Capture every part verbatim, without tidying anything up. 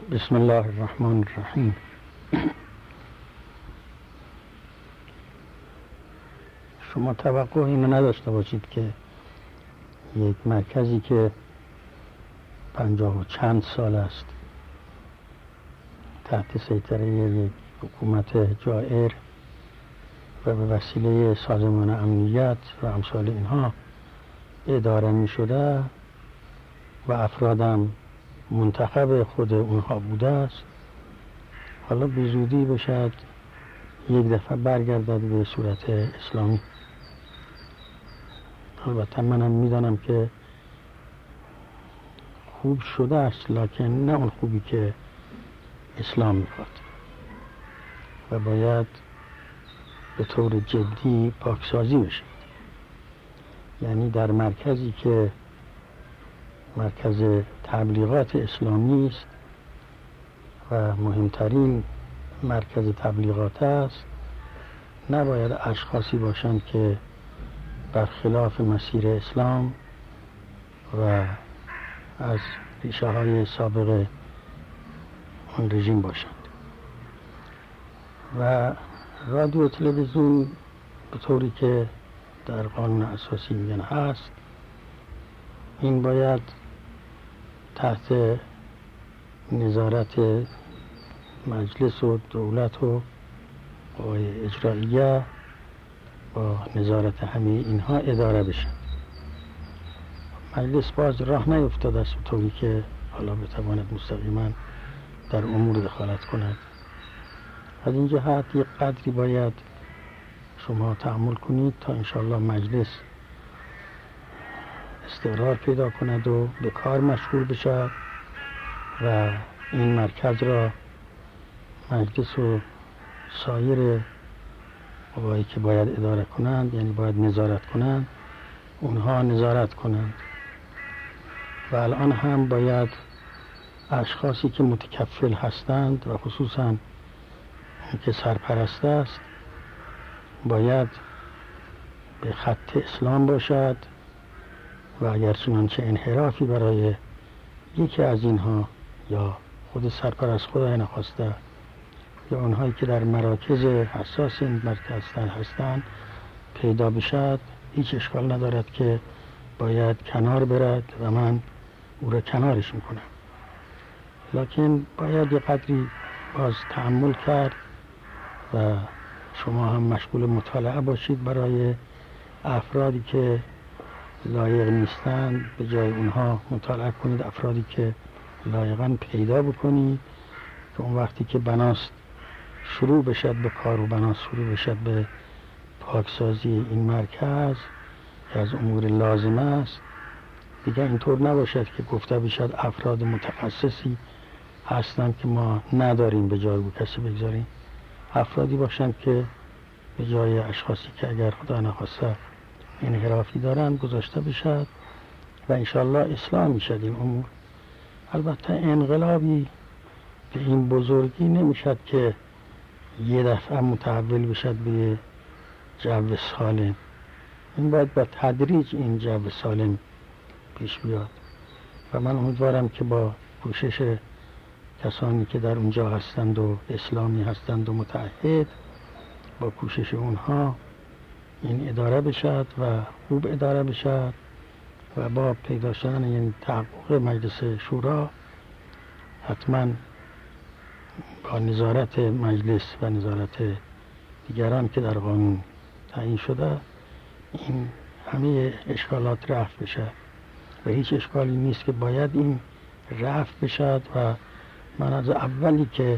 بسم الله الرحمن الرحیم. شما توقع اینو نداشته باشید که یک مرکزی که پنجاه و چند سال است تحت سیطره یک حکومت جائر و به وسیله سازمان امنیت و امثال اینها اداره می شده و افرادم منتخب خود اونها بوده است، حالا به زودی بشد یک دفعه برگردد به صورت اسلامی. البته منم میدانم که خوب شده است، لکن نه اون خوبی که اسلام میخواد و باید به طور جدی پاکسازی بشه. یعنی در مرکزی که مرکز تبلیغات اسلامی است و مهمترین مرکز تبلیغات است، نباید اشخاصی باشند که برخلاف مسیر اسلام و از ریشه های سابق اون رژیم باشند. و رادیو تلویزیون به طوری که در قانون اساسی میگن هست، این باید تحت نظارت مجلس و دولت و قوای اجرائیه با نظارت همه اینها اداره بشه. مجلس باز راه نیفتاده است به طوری که حالا بتواند مستقیما در امور دخالت کند. از این جهت یک قدری باید شما تأمل کنید تا انشاءالله مجلس استقرار پیدا کند و به کار مشغول بشد و این مرکز را مجلس و سایر قوایی که باید اداره کنند، یعنی باید نظارت کنند، اونها نظارت کنند. و الان هم باید اشخاصی که متکفل هستند و خصوصا اون که سرپرست است باید به خط اسلام باشد و اگر چنانچه انحرافی برای یکی از اینها یا خود سرپرست خدای نخواسته یا اونهایی که در مراکز حساس این مرکز هستند پیدا بشد، هیچ اشکال ندارد که باید کنار برد و من او را کنارش میکنم. لکن باید یک قدری باز تأمل کرد و شما هم مشغول مطالعه باشید برای افرادی که لایق نیستند، به جای اونها مطالعه کنید افرادی که لایقاً پیدا بکنید که اون وقتی که بناست شروع بشد به کار و بناست شروع بشد به پاکسازی این مرکز که از امور لازم است، دیگه اینطور نباشد که گفته بشد افراد متخصصی هستند که ما نداریم به جای او کسی بگذاریم. افرادی باشند که به جای اشخاصی که اگر خدا نخواسته انحرافی دارند گذاشته بشد و انشاءالله اصلاح میشد این امور. البته انقلابی به این بزرگی نمیشد که یه دفعه متحول بشد به جو سالم. این باید با تدریج این جو سالم پیش بیاد و من امیدوارم که با کوشش کسانی که در اونجا هستند و اسلامی هستند و متعهد، با کوشش اونها این اداره بشد و خوب اداره بشد و با پیدا شدن یعنی تحقق مجلس شورا حتما با نظارت مجلس و نظارت دیگران که در قانون تعیین شده این همه اشکالات رفع بشه و هیچ اشکالی نیست که باید این رفع بشد. و من از اولی که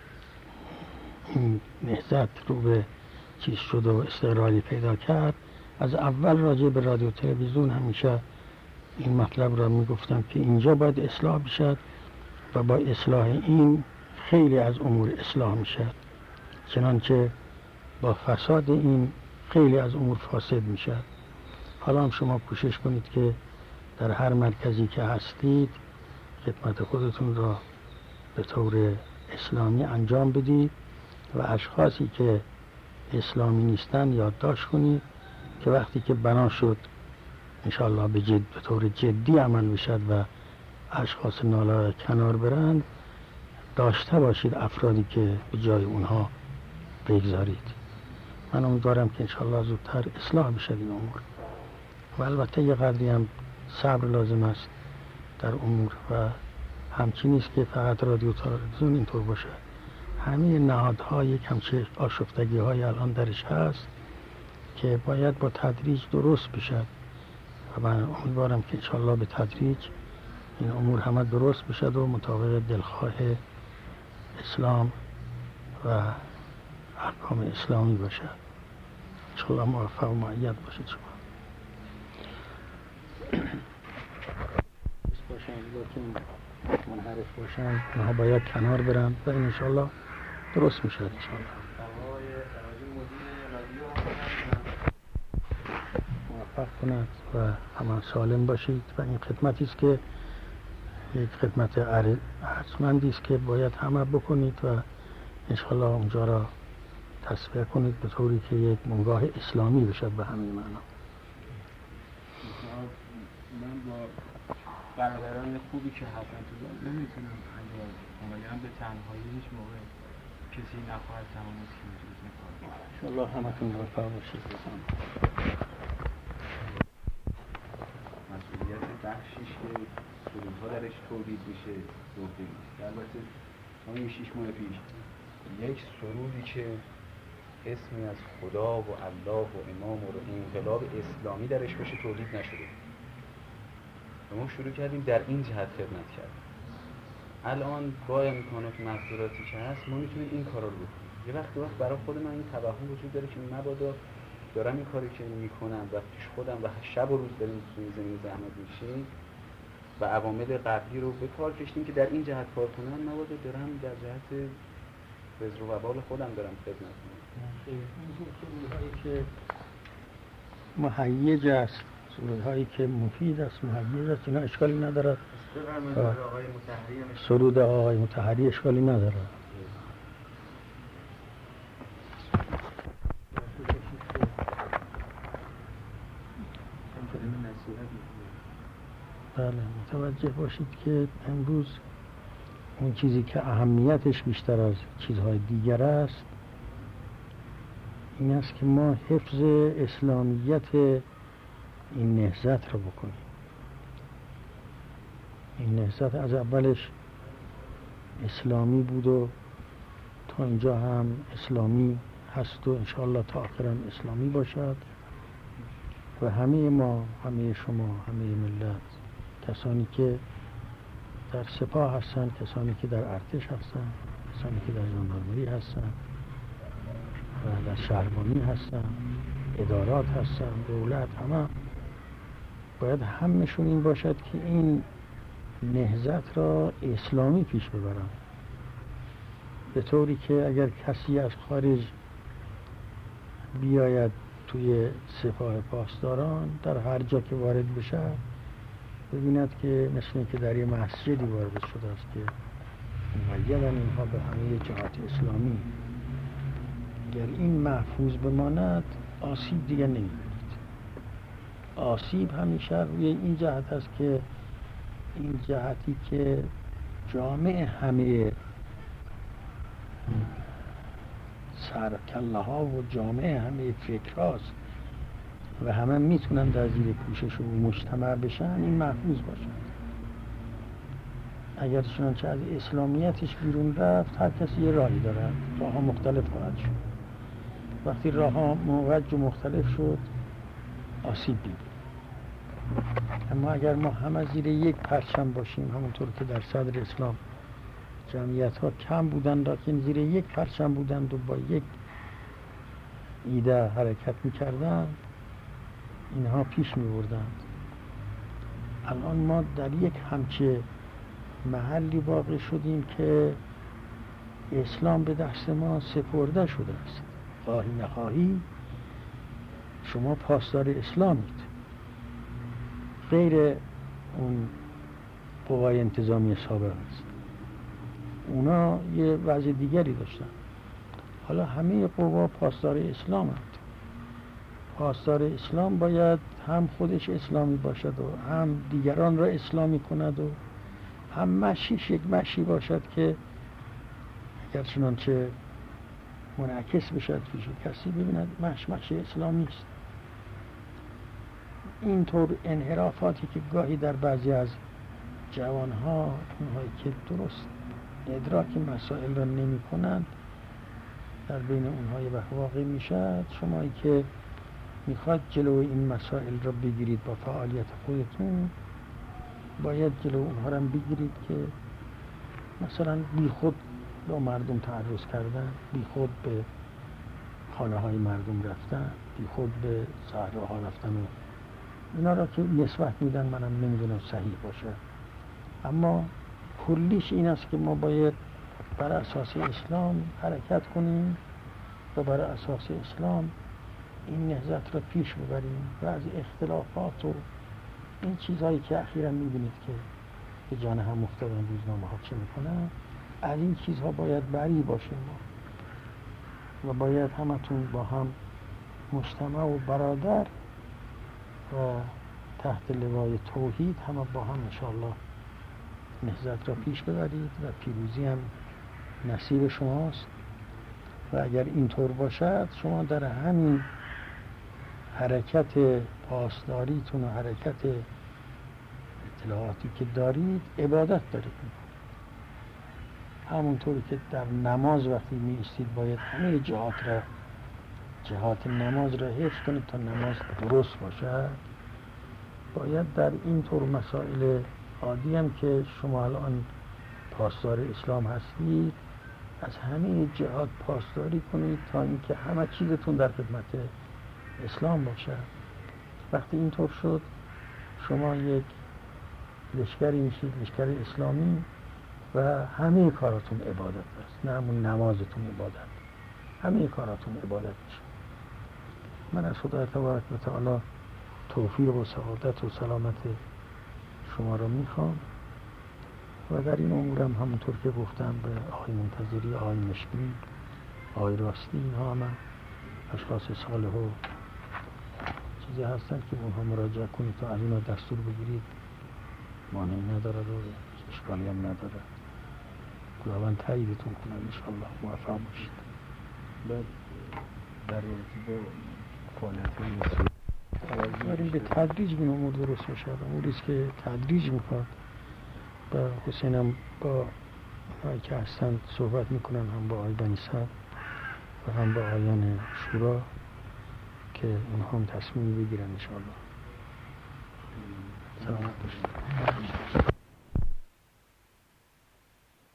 این نهضت رو به چیز شد و استقرالی پیدا کرد، از اول راجع به رادیو تلویزیون همیشه این مطلب را میگفتم که اینجا باید اصلاح بشد و با اصلاح این خیلی از امور اصلاح میشد، چنانچه با فساد این خیلی از امور فاسد میشد. حالا هم شما کوشش کنید که در هر مرکزی که هستید خدمت خودتون را به طور اسلامی انجام بدید و اشخاصی که اسلامی نیستن یادداشت کنید که وقتی که بنا شد انشاءالله به جد به طور جدی عمل بشد و اشخاص نالایق کنار برند، داشته باشید افرادی که به جای اونها بگذارید. من امیدوارم که انشاءالله زودتر اصلاح بشه این امور و البته یه قدری هم صبر لازم است در امور و همچین نیست که فقط رادیو تلویزیون اینطور باشه. همه نهادها یک همچه آشفتگی های الان درش هست که باید با تدریج درست بشه و من امیدوارم که انشاءالله به تدریج این امور همه درست بشه و مطابق دلخواه اسلام و احکام اسلامی باشه. انشاءالله موفق و مؤید باشید شما. باشن لیکن منحرف باشن اونها باید کنار برن و این انشاءالله درست میشه انشاءالله. موفق کند و همان سالم باشید و این خدمتی است که یک خدمت ارزشمندی است که باید همه بکنید و انشاءالله اونجا را تصفیه کنید به طوری که یک منگاه اسلامی بشه به همه معنا. من با برادران خوبی که هستن تو زن نمیتونم اگر به تنهایی هیچ موقع کسی نخواهد تمامت که میتونید نکنم. انشاءالله همتون موفق باشید. مسئولیت بخشیش که سرودها درش تولید میشه گفته نیست. البته همین شیش ماه پیش یک سرودی که اسمی از خدا و الله و امام و انقلاب اسلامی درش باشه تولید نشده و ما شروع کردیم در این جهت خدمت کردیم. الان با امکانات محصولاتی که هست ما میتونیم این کارا رو بکنیم. یه وقت وقت برای خود من این توهم وجود داره که مبادا دارم این کاری که میکنم و پیش خودم و شب و روز داریم توی زمین زحمت میشیم و عوامل قبلی رو به کار کشیدیم که در این جهت کار کنم، مبادا دارم در جهت وزر و وبال خودم دارم خدمت میکنم. سرودهایی که مهیج است، سرودهایی که مفید است، مهیج است، اینا اشکالی ندارد. سرود آقای مطهری اشکالی ندارد. بله، متوجه باشید که امروز اون چیزی که اهمیتش بیشتر از چیزهای دیگر است این است که ما حفظ اسلامیت این نهضت رو بکنیم. این نهضت از اولش اسلامی بود و تا اینجا هم اسلامی هست و انشاءالله تا آخرم اسلامی باشد و همه ما، همه شما، همه ملت، کسانی که در سپاه هستن، کسانی که در ارتش هستن، کسانی که در ژاندارمری هستن و در شهربانی هستن، ادارات هستن، دولت، همه باید همشون این باشد که این نهضت را اسلامی پیش ببرن، به طوری که اگر کسی از خارج بیاید توی سپاه پاسداران در هر جا که وارد بشه ببیند که مثل این که در یه مسجدی وارد شده است که مقیدن اینها به همه جهات اسلامی. اگر این محفوظ بماند آسیب دیگه نمی‌بینید. آسیب همیشه روی این جهت است که این جهتی که جامع همه سرکله ها و جامع همه فکر هاست و همه میتونن در زیر پوشش و مجتمع بشن، این محفوظ باشن. اگر چنانچه از اسلامیتش بیرون رفت هر کسی یه راهی داره، راه ها مختلف خواهد شد. وقتی راه ها موج و مختلف شد آسیب دید. اما اگر ما همه زیر یک پرچم باشیم، همونطور که در صدر اسلام جمعیت ها کم بودند لیکن زیر یک پرچم بودند و با یک ایده حرکت میکردند، اینها پیش میبردند. الان ما در یک همچه محلی واقع شدیم که اسلام به دست ما سپرده شده است. خواهی نخواهی شما پاسدار اسلامید، غیر اون قوای انتظامی سابق است. اونا یه وضع دیگری داشتن. حالا همه قوا پاسدار اسلام هست. پاسدار اسلام باید هم خودش اسلامی باشد و هم دیگران را اسلامی کند و هم مشیش یک مشی باشد که اگر چنانچه منعکس بشد پیش کسی ببیند مشمش اسلامی است. اینطور انحرافاتی که گاهی در بعضی از جوانها، اونهایی که درست ادراک مسائل را نمی کنند، در بین اونها یه وقت واقع می شد. شمایی که میخواد جلو این مسائل را بگیرید با فعالیت خودتون، باید جلو اونها را بگیرید که مثلا بی خود با مردم تعرض کردن، بی خود به خانه های مردم رفتن، بی خود به صحراها رفتن و اینا را که نسبت میدن منم نمیدونم صحیح باشه، اما کلیش این است که ما باید بر اساس اسلام حرکت کنیم و بر اساس اسلام این نهضت را پیش ببریم و از اختلافات و این چیزهایی که اخیراً میبینید که به جان هم افتادن روزنامه ها چه میکنن، از این چیزها باید بری باشیم ما و باید همتون با هم مجتمع و برادر و تحت لوای توحید همه با هم انشاءالله نهضت را پیش ببرید و پیروزی هم نصیب شماست. و اگر اینطور باشد شما در همین حرکت پاسداریتون و حرکت اطلاعاتی که دارید عبادت دارید. همونطوری که در نماز وقتی می ایستید باید همه جهات را جهات نماز را حفظ کنید تا نماز درست باشد، باید در این طور مسائل عادی هم که شما الان پاسدار اسلام هستید از همه جهات پاسداری کنید تا اینکه همه چیزتون در خدمت اسلام باشد. وقتی اینطور شد شما یک لشکری میشید، لشکر اسلامی، و همه کاراتون عبادت است، نه همون نمازتون عبادت، همه کاراتون عبادت میشه. من از خدا تبارک و تعالی توفیق و سعادت و سلامت شما را میخوام و در این امورم همونطور که گفتم به آقای منتظری، آقای مشکلی، آقای راستی، اینها هم اشخاص صالح و چیزی هستن که اونها مراجعه کنید تا از اینا دستور بگیرید، مانعی نداره و اشکالی هم نداره. خداوند تاییدتون کنه انشاءالله، موفق باشید. بعد در رابطه با فعالیت داریم به تدریج این امور درست بشه، اموریست که تدریج میخواد. با حسینم با اونهایی که هستن صحبت میکنن، هم با آقای بنی صدر و هم با آیان شورا که اونها هم تصمیم بگیرن انشاءالله. سلامت باشید.